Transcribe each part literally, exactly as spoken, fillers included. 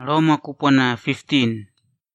Roma kupona fifteen.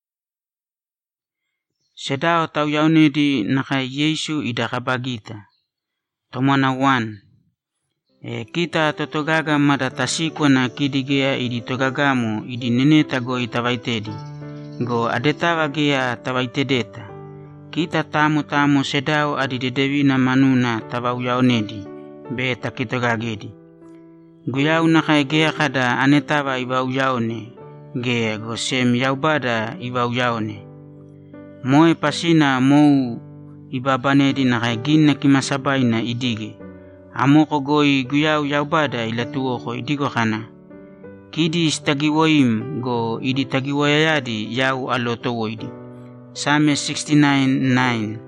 Sedao tau yaune di naka Yesu idakabagita. Tomana one. E kita totogaga mada tasikwa na kidigea idi togagamu idi neneta go itawaitedi. Go adetawa gea tawaitedeta. Kita tamu tamu sedao adi dedewi na manuna tawau yaunedi. Be takitogagedi. Guyau naka gea kada anetawa iwau yaune. Gea go sem yaubada iwau yaune. Moe pasina mou ibabanedi naka gina kimasabaina idige. Amoko goi guyau yaubada ilatuo ko idigo kana. Kidi istagiwoim go idi tagiwayadi yau aloto woidi. Same sixty-nine nine.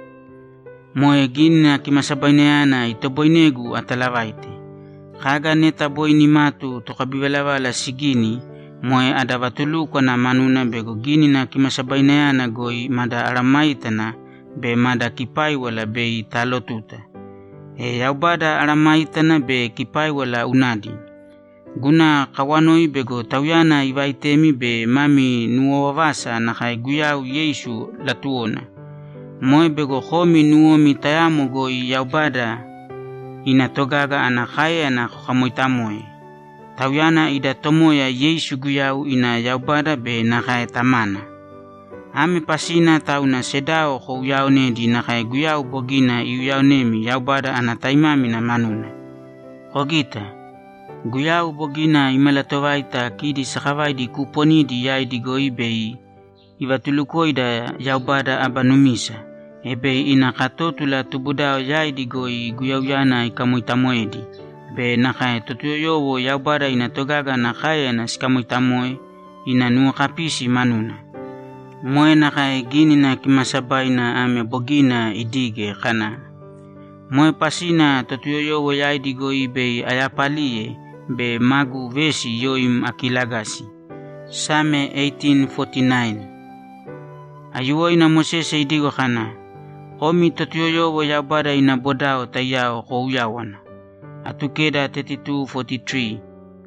Moe gina kimasabainayana itoboinegu atalawaite. Kaga neta boy ni matu tokabiwalawala sigini. Moe adavatuluko na manuna bego gini na kimasabainayana goi mada aramaitana be mada kipai wala be talotuta. E yaubada aramaitana be kipai wala unadi. Guna kawanoi bego tawyana iwaitemi be mami nuowawasa na kai guyau Yesu latuona. Moe bego homi nuomi tayamo goi yaubada inatogaga anakaya na kukamoitamoe. Tawyana ida tomoya Yesu guyau ina yaubada be nakai tamana. Ame pasina tauna sedao ko yaune di nakai guyau bogina iyaunemi yaubada anataimami na manuna. Hogita. Guyau bogina imelatowaita kidi sakawai di kuponi di yai di goibei. Iwatulukoida yaubada abanumisa. Ebe inakatotula tubudao yai di goi guyau yana ikamuitamoedi. Be nakai tutuyowo yaubada inatogaga nakaya na sikamuitamoe inanuakapisi manuna. Moe nakai gini na kimasabaina ame bogina idige kana. Moe pasina tutuyowo yai di goibei ayapalie. Be magu vesi yoim akilagasi. Same eighteen forty-nine. Ayuoi na Mosese idigo kana. Homi totuyoyo yaubada ina bodao tayao ko uyawana. Atukeda thirty-two forty-three.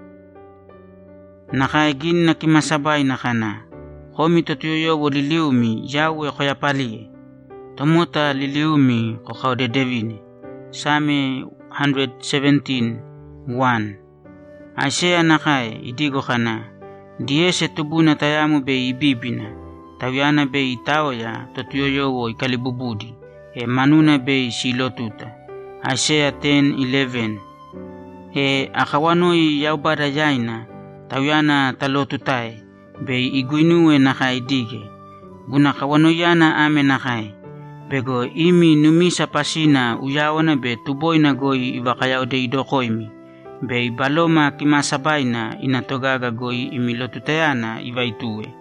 Nakaegin na kimasabay na kana. Homi totuyoyo liliumi yawe koyapalie. Tomota liliumi ko kaude devine. Same one seventeen one. Asea nakai idigo kana. Diese tubuna tayamu be ibibina. Tawyana be itaoya totuyoyo ikalibubudi. E manuna be silotuta. Asea ten eleven. E akawanoi yaubada yaina. Tawyana talotutae. Be iguinue nakai dige. Guna kawanoyana ame nakai. Bego imi numisa pasina uyawana be tuboina goi iwakayao de idokoimi. Be baloma kimasabaina inatogaga goi imilotutayana iwaitue.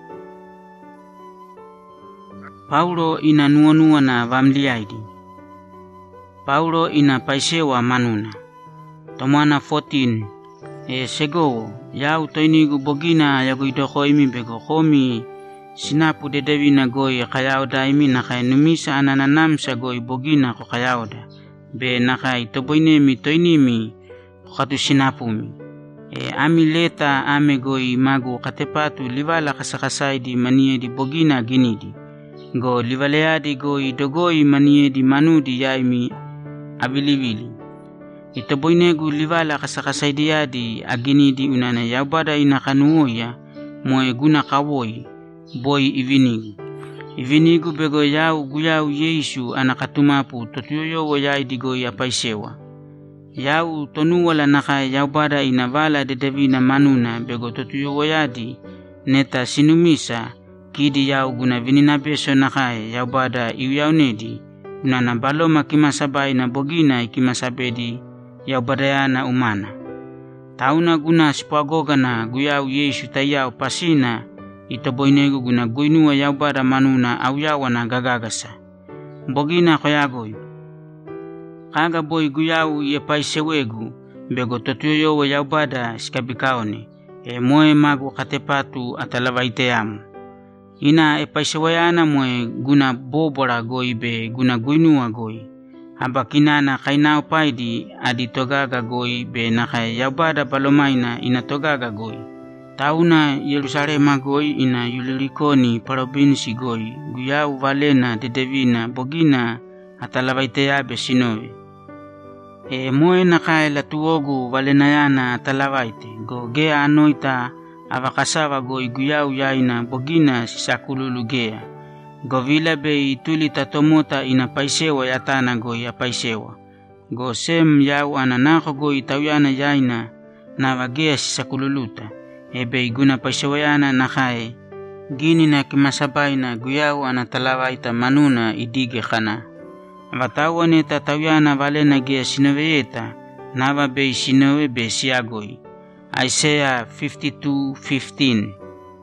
Paulo ina nuonua na vamliaidi. Paulo ina paisewa manuna. Tomana fourteen. E segowo, yau toinigu bogina yago idokoimi bego homi sinapu dedewina goi kayao daimi nakai numisa ananamsa goi bogina ko kayao da. Be nakai toboinemi toinimi katu sinapumi. E ami leta ame goi magu katepatu liwala kasakasai di manie di bogina ginidi. Go liwaleadi goi dogoi manie di manudi yaimi abiliwili. Itoboinegu liwala kasakasai diadi aginidi unana yaubada inakanuoya moe guna kawoi boy ivinigu. Ivinigu bego yau guyau Yesu anakatumapu totuyoyo yai digoi apaisewa. Yau tonu wala naka yaubada inavala dedevina manuna bego totuyoyo yadi neta sinumisa kidi yau guna vinina beso naka yaubada iuyaunedi unana baloma kimasabai na bogina ikimasabedi yaubada yana umana. Tauna guna sipagoga na guyau Yesu tayau pasina itoboinegu guna guinua yaubada manuna au yawana gagagasa. Bogina koyagoi. Kaga boy guyau ye paisewegu bego totuyoyo yaubada skabikaone. E moe magu katepatu atalawaiteamu. Ina e paisewayana moe guna bobora goi be guna guinua goi. Haba kinana kainao paidi aditogaga goi be nakai yaubada balomaina inatogaga goi. tauna Yerusalema goi ina Yulirikoni provinsi goi guyau valena dedevina bogina atalavaite abe sinove. E moe nakae latuogu valenayana atalavaite go gea anoita avakasava goi guyau yaina bogina sisakululu gea. Go vila bei tuli tatomota ina paisewa yatana goi apaisewa. Go sem yau ananako goi tauyana yaina na wagea sisakululuta. Ebe guna paisewayana nakae gini na kimasabaina guyau anatalawaita manuna idige kana. Vatawane tatawyana valena gea sinoveeta nava bei sinove be siagoi. Isaiah fifty-two fifteen.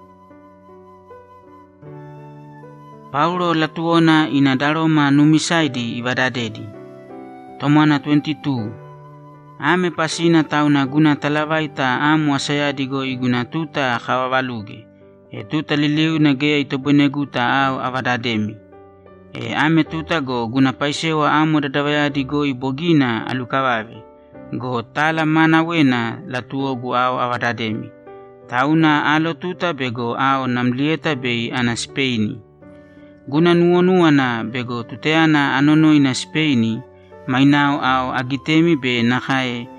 Paulo latuona ina daroma numisaidi ibadadedi. Tomana twenty-two. Ame pasina tauna guna talawaita amu asayadi goi guna tuta khawavaluge. E tuta liliu na gea itoboneguta au avadademi. E ame tuta go guna paisewa amu dadawayadi goi bogina alukawave. Go tala mana wena latuogu au avadademi. Tauna alo tuta bego au namlieta bei ana Spaini. Guna nuonuana bego tuteana anonoi na Spaini. Mainau au agitemi be nakae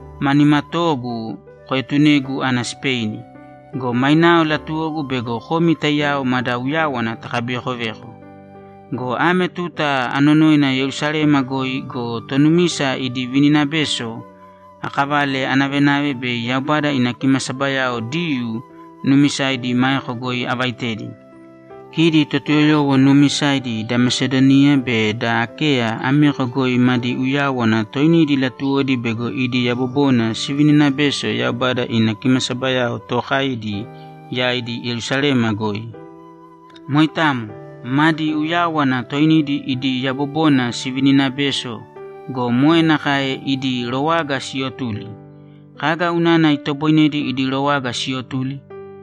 manimatogu koetunegu ana Spaini. Go mainau latuogu bego homi tayao madauyawana takabehoveho. Go ame tuta anonoina Yerusalema goi go tonumisa idi vinina beso. Akavale anavenawe be yaubada inakimasabayao diyu numisaidi maiko goi avaitedi. Kidi totuyoyo numisaidi da Macedonia be da Akea amiko goi madi uyawana toini di latuodi bego idi yabobona sivinina beso yaubada inakimasabayao tohaidi yaidi Yerusalema goi. Moitamu, madi uyawana toini di idi yabobona sivinina beso go moe nakae idi rowaga siotuli. Kaga unana itoboinedi idi rowaga siotuli.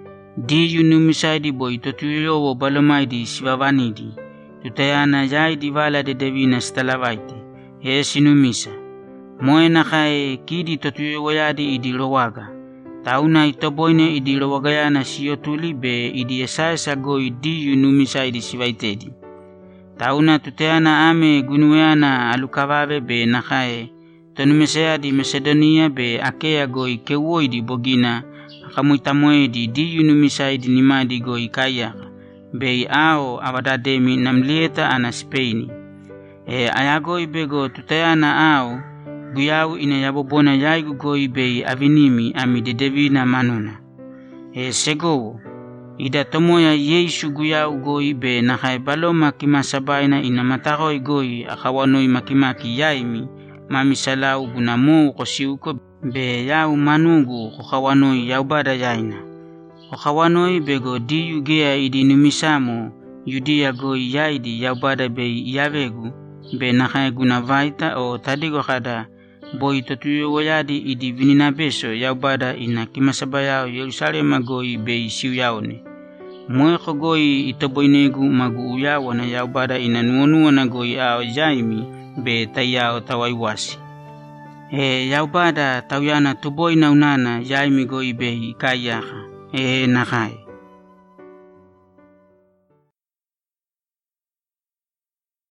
Di yunumisaidi boy totuyo wo balomaidi sivavanidi. Tutayana yaidi vala de devina stalavaite. He sinumisa. Moe nakae kidi totuyo yadi idi rowaga. Tauna itoboine idi rowagayana siotuli be idi esaesa goi di yunumisaidi sivaitedi. Tauna tutayana ame gunueana alukavave be nakae. Tonumesea di Macedonia be Akea goi kewoidi bogina. Kamuitamoedi di yunumisaidi nimadi goi kaya. Bei ao avadademi namlieta ana Spaini. E ayagoi bego tutayana ao. Guyau ina yabobona yaigu goi bei avinimi ami dedevina manuna. E segowo. Ida tomoya Yesu guyau goi be nakai baloma kimasabaina ina mataroi goi akawanoi makimaki yaimi. Mami salau gunamu kosiuko be yau manugu kukawanoi yaubada yaina. Kukawanoi bego diyu gea idi numisamo yudia goi yaidi yaubada be yavegu be nakai gunavaita o tadigo kada boi totuyo wayadi idi vinina beso yaubada ina kimasabayao Yerusalema goi be siuyaone. Mweko goi itoboinegu magu uyawana yaubada ina nuonuana goi ao jaimi be tayao tawaiwasi. E yaubada tawyana tuboy na unana yaimi goi be ikayaka. E nakai.